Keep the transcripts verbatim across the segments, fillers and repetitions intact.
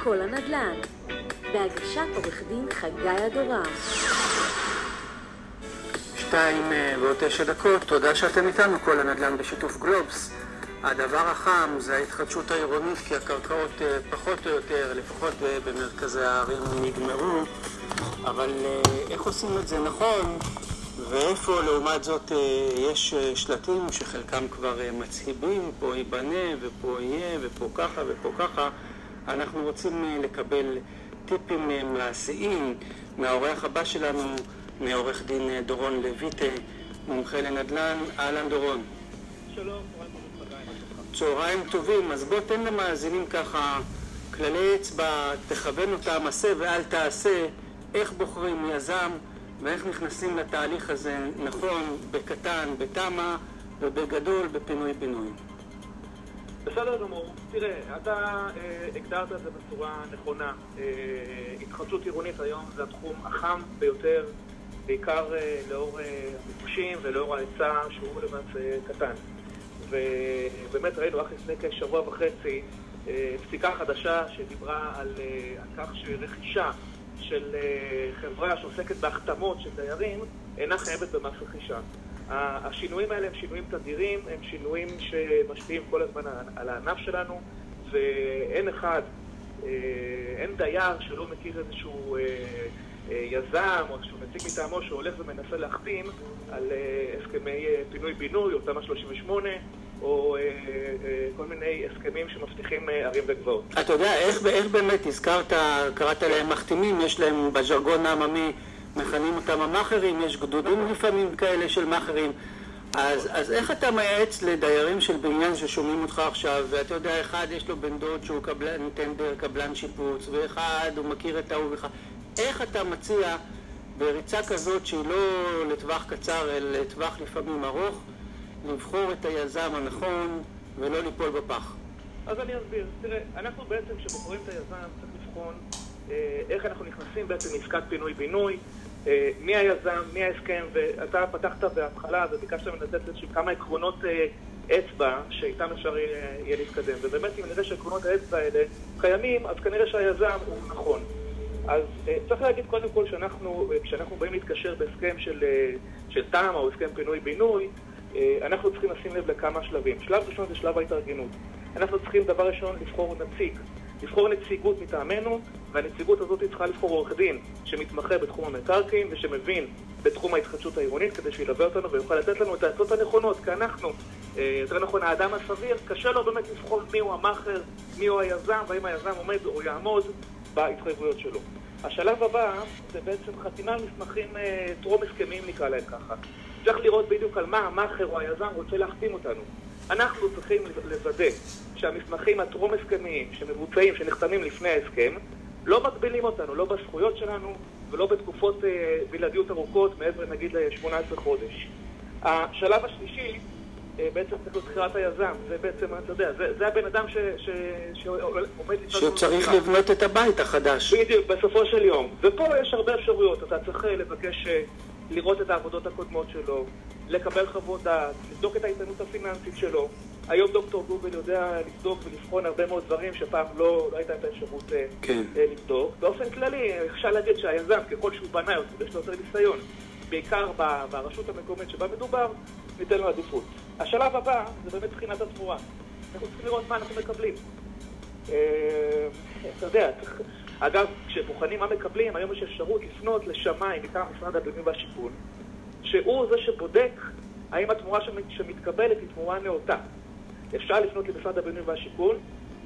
כל הנדל"ן, בהגשת עורך דין חגי אדורם. שתיים ועוד תשע דקות, תודה שאתם איתנו, כל הנדל"ן בשיתוף גלובס. הדבר החם זה ההתחדשות העירונית, כי הקרקעות פחות או יותר, לפחות במרכזי הערים, נגמרו, אבל איך עושים את זה נכון, ואיפה לעומת זאת יש שלטים שחלקם כבר מצהיבים, פה ייבנה ופה יהיה ופה ככה ופה ככה. אנחנו רוצים לקבל טיפים מעשיים מהאורח הבא שלנו, מעורך דין דורון לויטה, מומחה לנדל"ן. אהלן דורון. שלום, צהריים טובים. אז בוא תן למאזינים ככה כללי אצבע, תכוון אותם, עשה ואל תעשה, איך בוחרים יזם ואיך נכנסים לתהליך הזה נכון, בקטן, בתמה ובגדול, בפינוי-בינוי. בסדר גמור. תראה, אתה אה, הגדרת את זה בצורה נכונה. אה, התחדשות עירונית היום זה התחום החם ביותר, בעיקר אה, לאור אה, הביקושים ולאור ההיצע שהוא למעשה קטן. ובאמת ראינו רק לפני כשבוע וחצי אה, פסיקה חדשה שדיברה על, אה, על כך שרכישה של אה, חברה שעוסקת בהחתמות של דיירים אינה חייבת במס רכישה. השינויים האלה הם שינויים תדירים, הם שינויים שמשפיעים כל הזמן על הענף שלנו, ואין אחד, אין דייר שלא מכיר איזשהו יזם או איזשהו נציג מטעמו שהולך ומנסה להחתים על הסכמי פינוי-בינוי או תמ"א שלושים ושמונה או כל מיני הסכמים שמבטיחים ערים וגבעות. אתה יודע, איך, איך באמת הזכרת, קראת להם מחתימים, יש להם בז'רגון העממי, מכנים אותם המאחרים, יש גדודים לפעמים כאלה של מאחרים. אז, אז איך אתה מייעץ לדיירים של בניין ששומעים אותך עכשיו, ואתה יודע, אחד יש לו בן דוד שהוא קבלן טנדר, קבלן שיפוץ, ואחד הוא מכיר את ההוא ואחד. איך אתה מציע בריצה כזאת שהיא לא לטווח קצר, אלא לטווח לפעמים ארוך, לבחור את היזם הנכון ולא ליפול בפח? אז אני אסביר. תראה, אנחנו בעצם כשבוחרים את היזם צריך לבחון איך אנחנו נכנסים בעצם לעסקת פינוי-בינוי, מי היזם, מי ההסכם, ואתה פתחת בהתחלה וביקשת לתת כמה עקרונות אצבע שאיתם אפשר יהיה להתקדם. ובאמת אם נראה שעקרונות האצבע האלה קיימים, אז כנראה שהיזם הוא נכון. אז צריך להגיד קודם כל שאנחנו, כשאנחנו באים להתקשר בהסכם של, של תמ"א או הסכם פינוי-בינוי, אנחנו צריכים לשים לב לכמה שלבים. שלב ראשון זה שלב ההתארגנות. אנחנו צריכים דבר ראשון לבחור נציג. לבחור נציגות מטעמנו, והנציגות הזאת צריכה לבחור עורך דין שמתמחה בתחום המקרקעין ושמבין בתחום ההתחדשות העירונית כדי שילווה אותנו ויוכל לתת לנו את העצות הנכונות, כי אנחנו, יותר נכון, האדם הסביר, קשה לו באמת לבחור מי הוא המאחר, מי הוא היזם, והאם היזם עומד או יעמוד בהתחייבויות שלו. השלב הבא זה בעצם חתימה על מסמכים טרום הסכמים, נקרא להם ככה. צריך לראות בדיוק על מה המאחר או היזם רוצה להחתים אותנו. אנחנו צריכים לוודא שהמסמכים הטרום הסכמיים שמבוצעים, שנחתמים לפני ההסכם, לא מגבילים אותנו, לא בזכויות שלנו ולא בתקופות אה, בלעדיות ארוכות מעבר נגיד ל-שמונה עשרה חודש. השלב השלישי אה, בעצם צריך להיות בחירת היזם. זה בעצם, אתה יודע, זה, זה הבן אדם ש, ש, שעומד שצריך לבנות את הבית החדש. בדיוק, בסופו של יום. ופה יש הרבה אפשרויות. אתה צריך לבקש לראות את העבודות הקודמות שלו, לקבל חוות דעת, לבדוק את האיתנות הפיננסית שלו. היום דוקטור גוגל יודע לבדוק ולבחון הרבה מאוד דברים שפעם לא, לא הייתה את האפשרות כן. לבדוק. באופן כללי, אפשר להגיד שהיזם, ככל שהוא בנה יותר, יש לו יותר ניסיון. בעיקר ברשות המקומית שבה מדובר, ניתן לו עדיפות. השלב הבא זה באמת בחינת התמורה. אנחנו צריכים לראות מה אנחנו מקבלים. אתה יודע, אגב, כשבוחנים מה מקבלים, היום יש אפשרות לפנות לשמאי מטעם משרד הבינוי והשיכון, שהוא זה שבודק האם התמורה שמתקבלת היא תמורה נאותה. אפשר לפנות למשרד הבינוי והשיכון,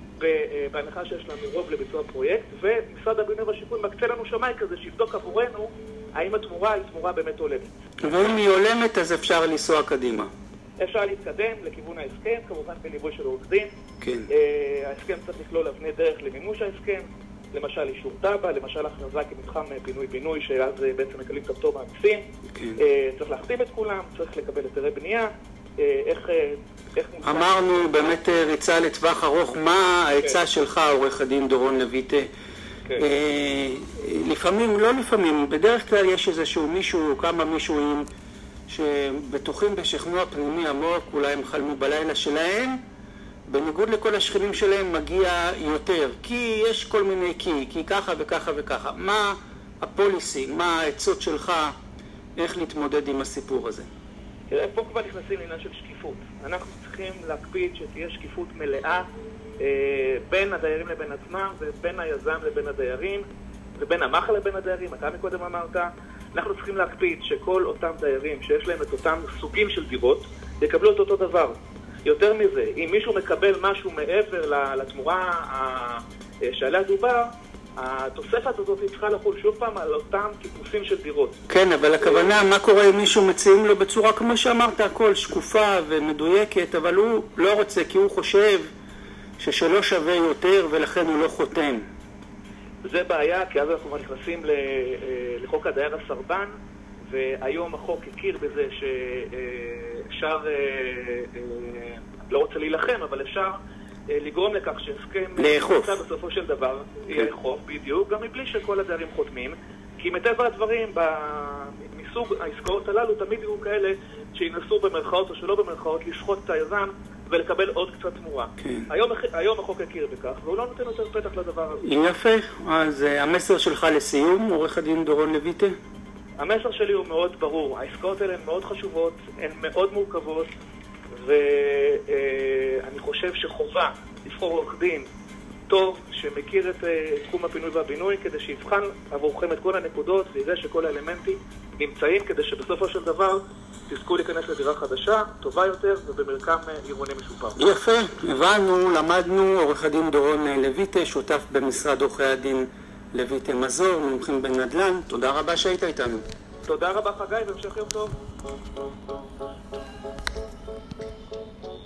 בהנחה שיש לנו רוב לביצוע פרויקט, ומשרד הבינוי והשיכון מקצה לנו שמאי כזה שיבדוק עבורנו האם התמורה היא תמורה באמת הולמת. ואם היא הולמת, אז אפשר לנסוע קדימה. אפשר להתקדם לכיוון ההסכם, כמובן בליווי של עורך דין. כן. ההסכם צריך לכלול אבני דרך למימוש ההסכם, למשל אישור תב"ע, למשל הכרזה כמתחם פינוי-בינוי, שאז בעצם מקבלים את הפטור מהמיסים. כן. צריך להחתים את כולם, צריך לקבל היתרי בנייה. איך, איך אמרנו באמת ריצה לטווח ארוך. מה העצה כן. שלך, עורך הדין דורון לויטה? כן. אה, לפעמים, לא לפעמים, בדרך כלל יש איזשהו מישהו, כמה מישהוים שבטוחים בשכנוע פנימי עמוק, אולי הם חלמו בלילה שלהם, בניגוד לכל השכנים שלהם מגיע יותר, כי יש כל מיני כי, כי ככה וככה וככה. מה הפוליסי, מה העצות שלך, איך להתמודד עם הסיפור הזה? תראה, פה כבר נכנסים לעניין של שקיפות. אנחנו צריכים להקפיד שתהיה שקיפות מלאה אה, בין הדיירים לבין עצמם, ובין היזם לבין הדיירים, ובין המחל לבין הדיירים, אתה מקודם אמרת. אנחנו צריכים להקפיד שכל אותם דיירים שיש להם את אותם סוגים של דירות, יקבלו את אותו דבר. יותר מזה, אם מישהו מקבל משהו מעבר לתמורה שעליה דובר, התוספת הזאת צריכה לחול שוב פעם על אותם טיפוסים של דירות. כן, אבל הכוונה, מה קורה אם מישהו מציעים לו בצורה, כמו שאמרת, הכל שקופה ומדויקת, אבל הוא לא רוצה, כי הוא חושב ששלא שווה יותר ולכן הוא לא חותם. זה בעיה, כי אז אנחנו נכנסים לחוק הדייר הסרבן, והיום החוק הכיר בזה שאפשר, לא רוצה להילחם, אבל אפשר לגרום לכך שהסכם לאכוף בסופו של דבר לאכוף בדיוק, גם מבלי שכל הדיירים חותמים, כי מטבע הדברים מסוג העסקאות הללו תמיד יהיו כאלה שינסו במרכאות או שלא במרכאות לסחוט את היזם ולקבל עוד קצת תמורה. כן. היום, היום החוק הכיר בכך והוא לא נותן יותר פתח לדבר הזה. יפה, אז המסר שלך לסיום, עורך הדין דורון לויטה? המסר שלי הוא מאוד ברור, העסקאות האלה הן מאוד חשובות, הן מאוד מורכבות, ואני חושב שחובה לבחור עורך דין טוב שמכיר את תחום הפינוי והבינוי כדי שיבחן עבורכם את כל הנקודות ויראה שכל האלמנטים נמצאים כדי שבסופו של דבר תזכו להיכנס לדירה חדשה, טובה יותר ובמרקם עירוני משופר. יפה, הבנו, למדנו. עורך הדין דורון לויטה, שותף במשרד עורכי הדין לויטה מזור, מומחים בנדל"ן. תודה רבה שהיית איתנו. תודה רבה חגי והמשך יום טוב.